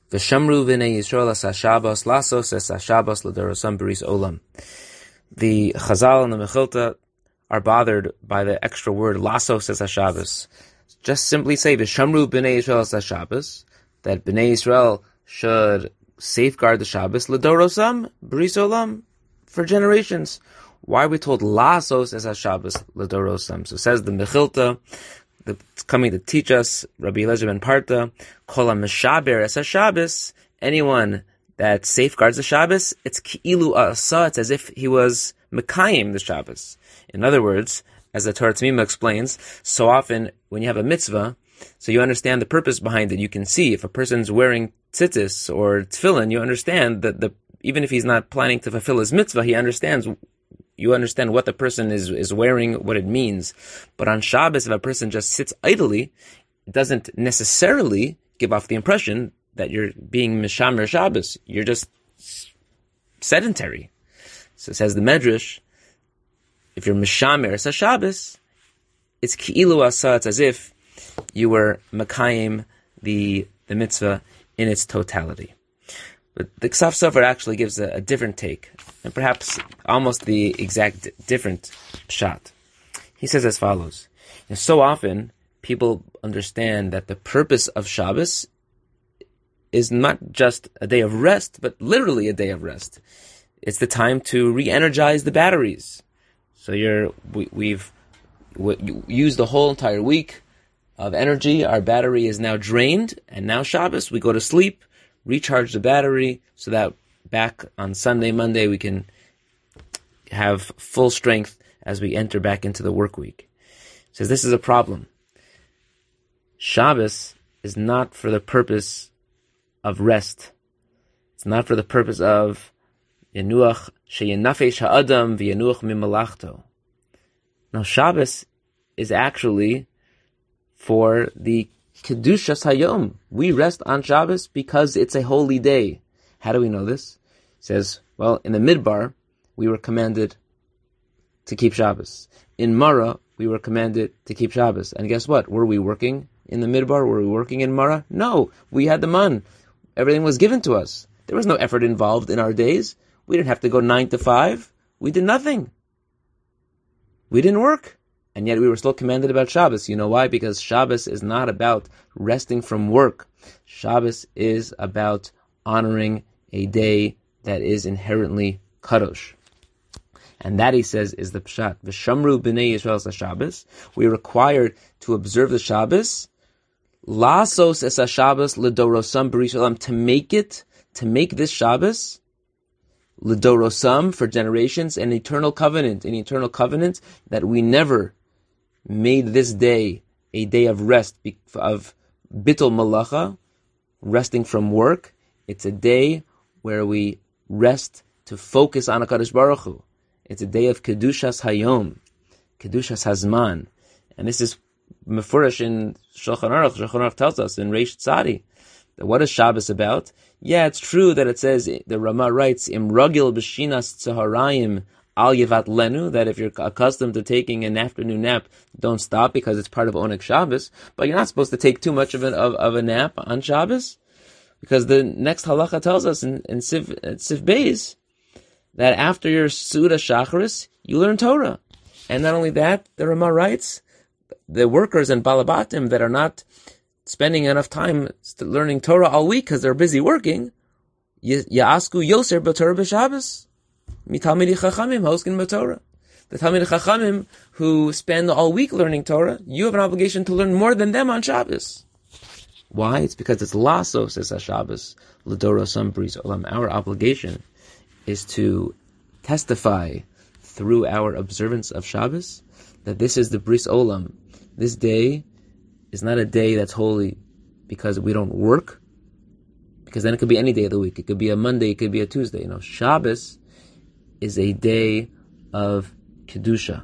V'shamru v'nei Yisrael as Shabbos lasos es Shabbos l'dorosam b'ris olam. The Chazal and the Mechilta are bothered by the extra word lasos es Shabbos. Just simply say V'shamru b'nei Yisrael as Shabbos, that b'nei Yisrael should safeguard the Shabbos l'dorosam b'ris olam, for generations. Why are we told lasos es Shabbos l'dorosam? So says the Mechilta, it's coming to teach us, Rabbi Eliezer ben Parta, Kol ha-meshaber es ha-Shabbos, anyone that safeguards the Shabbos, it's ki'ilu asa, it's as if he was mekayim the Shabbos. In other words, as the Torah Tzmima explains, so often when you have a mitzvah, so you understand the purpose behind it. You can see if a person's wearing tzitzis or tefillin, you understand that even if he's not planning to fulfill his mitzvah, you understand what the person is wearing, what it means. But on Shabbos, if a person just sits idly, it doesn't necessarily give off the impression that you're being Mishamer Shabbos. You're just sedentary. So says the Medrash, if you're Mishamer es Shabbos, it's Ki'ilu Asa, it's as if you were Makayim the mitzvah in its totality. But the Ksaf Sofer actually gives a different take, and perhaps almost the exact different pshat. He says as follows: so often people understand that the purpose of Shabbos is not just a day of rest, but literally a day of rest. It's the time to re-energize the batteries. So we've used the whole entire week of energy. Our battery is now drained, and now Shabbos, we go to sleep, recharge the battery so that back on Sunday, Monday, we can have full strength as we enter back into the work week. He says this is a problem. Shabbos is not for the purpose of rest. It's not for the purpose of Yenuach sheyenafesh ha'adam v'yenuach mimalachto. No, Shabbos is actually for the Kedushas Hayom. We rest on Shabbos because it's a holy day. How do we know this? He says, well, in the Midbar, we were commanded to keep Shabbos. In Mara, we were commanded to keep Shabbos. And guess what? Were we working in the Midbar? Were we working in Mara? No. We had the man. Everything was given to us. There was no effort involved in our days. We didn't have to go 9 to 5. We did nothing. We didn't work. And yet we were still commanded about Shabbos. You know why? Because Shabbos is not about resting from work. Shabbos is about honoring a day that is inherently kadosh. And that, he says, is the pshat. V'shamru b'nei Yisrael Shabbos. We are required to observe the Shabbos. Lasos es Shabbos l'dorosam b'ris olam. To make this Shabbos l'dorosam, for generations, an eternal covenant that we never made this day a day of rest, of bittul malacha, resting from work. It's a day where we rest to focus on HaKadosh Baruch Hu. It's a day of Kedushas Hayom, Kedushas Hazman. And this is mefurish in Shulchan Aruch. Shulchan Aruch tells us in Reish Tzadi that what is Shabbos about? Yeah, it's true that it says, the Rama writes, Im ragil b'shinas tzaharayim al yevat lenu, that if you're accustomed to taking an afternoon nap, don't stop because it's part of Oneg Shabbos. But you're not supposed to take too much of a nap on Shabbos, because the next halacha tells us in Siv Beis that after your Suda Shacharis, you learn Torah. And not only that, the Rama writes, the workers and balabatim that are not spending enough time learning Torah all week because they're busy working, ya'asku yoser b'Torah b'Shabbos. Mitalmidei Chachamim hoskin b'Torah. The Talmidei Chachamim who spend all week learning Torah, you have an obligation to learn more than them on Shabbos. Why? It's because it's lasos es Shabbos l'dorosam b'ris olam. Our obligation is to testify through our observance of Shabbos that this is the bris olam. This day is not a day that's holy because we don't work, because then it could be any day of the week. It could be a Monday, it could be a Tuesday. Shabbos is a day of Kedusha.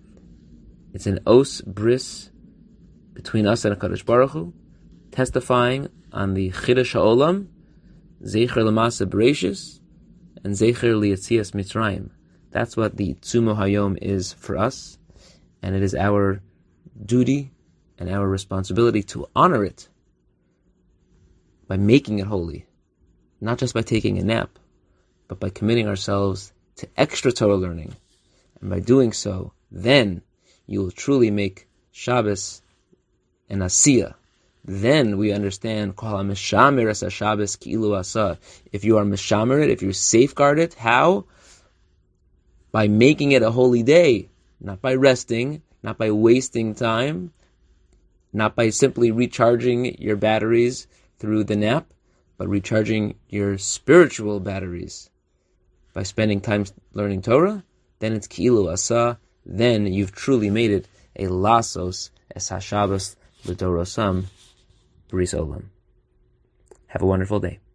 It's an os bris between us and HaKadosh Baruch Hu, testifying on the Chidush HaOlam, Zecher L'Masa Bereshis, and Zecher L'Yetzias Mitzrayim. That's what the Tzumo Hayom is for us, and it is our duty and our responsibility to honor it by making it holy. not just by taking a nap, but by committing ourselves to extra Torah learning. And by doing so, then you will truly make Shabbos an asiyah. Then we understand if you are mishamer it, if you safeguard it, how? By making it a holy day, not by resting, not by wasting time, not by simply recharging your batteries through the nap, but recharging your spiritual batteries by spending time learning Torah. Then it's ki'ilu asa. Then you've truly made it a lasos es hashabbos l'dorosam bris olam. Have a wonderful day.